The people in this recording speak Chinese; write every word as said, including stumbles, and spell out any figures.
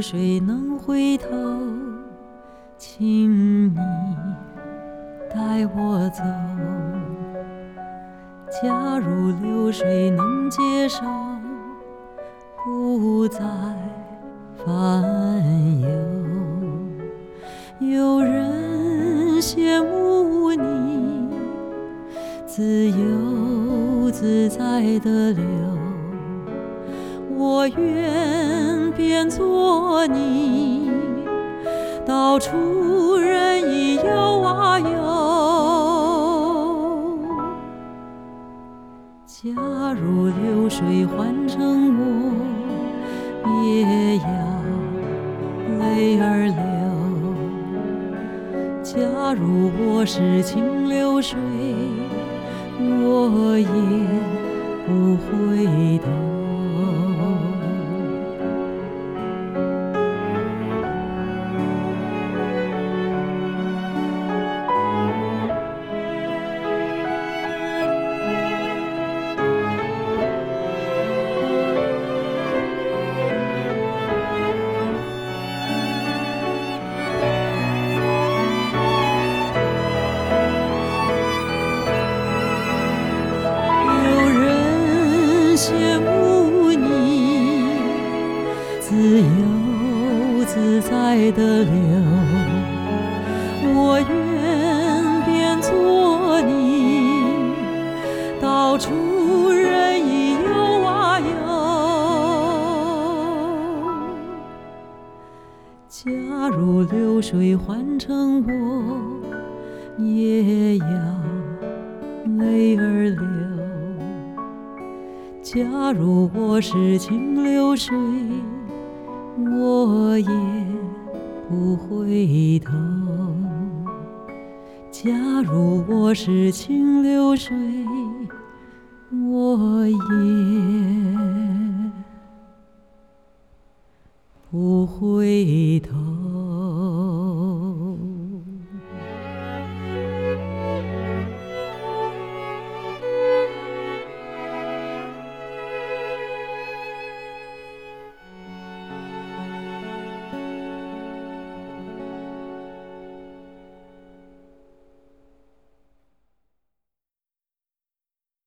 水能回头，请你带我走。假如流水能接受，不再烦忧。有人羡慕你自由自在的流，我愿变作你，到处任意游啊游。假如流水换成我，也要泪儿流。假如我是清流水，我也不回头。羡慕你自由自在的流，我愿变作你，到处任意游啊游。假如流水换成我，也要泪儿流。假如我是清流水，我也不回头。假如我是清流水，我也